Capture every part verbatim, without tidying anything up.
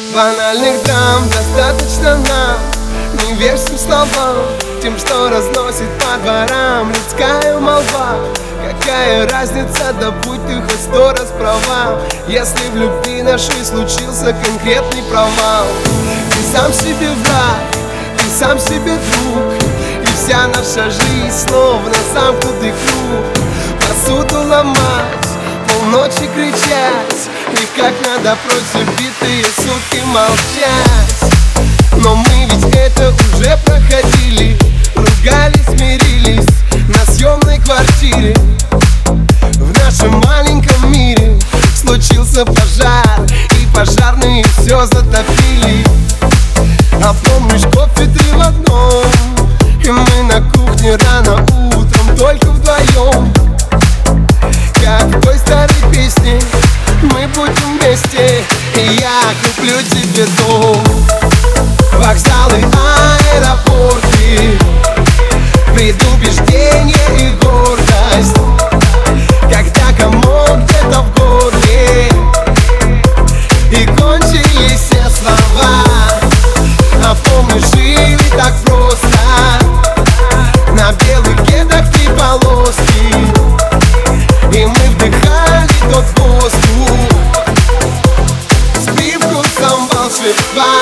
Банальных драм достаточно нам. Не верь всем словам, тем, что разносит по дворам людская молва. Какая разница, да будь ты хоть сто раз права, если в любви нашей случился конкретный провал. Ты сам себе враг, ты сам себе друг, и вся наша жизнь словно замкнутый круг. Посуду ломать, полночи кричать, и как надо против битые сутки молчать. Но мы ведь это уже проходили, ругались, мирились на съемной квартире. В нашем маленьком мире случился пожар, и пожарные все затопили. А помнишь, кофе три в одном, и мы на кухне рано утром только вдвоем. Как в той старой песне, мы будем вместе, и я куплю тебе дом. Вокзалы, аэропорты, предубеждение и гордость, когда комок где-то в горле, и кончились все слова. А помнишь, жили так просто, на белых кедах три полоски, и мы вдыхали тот воздух с привкусом волшебства.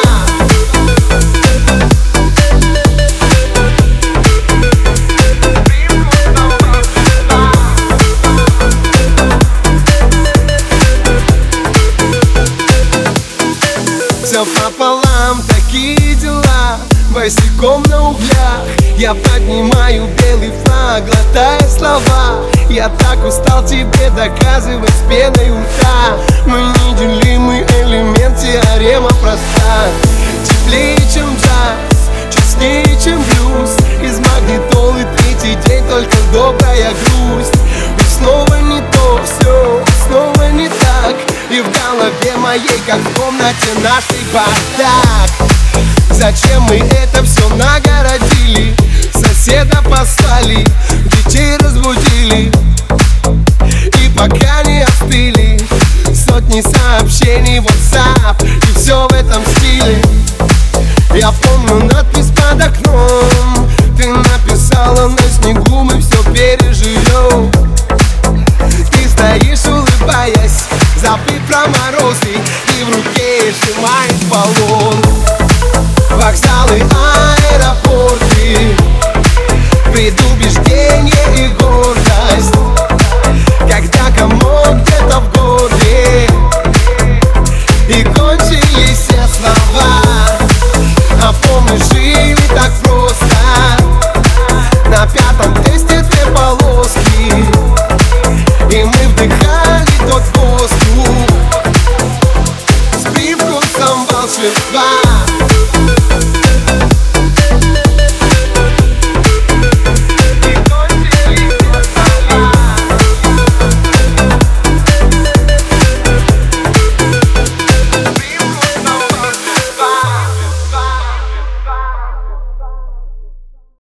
Все пополам, такие дела, босиком на углях. Я поднимаю белый флаг, глотая слова. Я так устал тебе доказывать с пеной у рта. Мы неделимый элемент, теорема проста. Теплее, чем джаз, честнее, чем блюз. Из магнитолы третий день, только добрая грусть. И снова не то, все, снова не так. И в голове моей, как в комнате нашей, бардак. Зачем мы это все нагородили? Соседа послали, детей разбудили, и пока не остыли сотни сообщений в WhatsApp, и все в этом стиле. Я помню надпись под окном, ты написала: на снегу мы все переживем. Ты стоишь, улыбаясь, забыв про морозы, и в руке сжимаешь баллон. Вокзалы, аэропорты, предубеждение и гордость, когда комок где-то в горле, и кончились все слова. А помнишь, жили так просто, на пятом тесте две полоски, и мы вдыхали тот воздух с привкусом волшебства.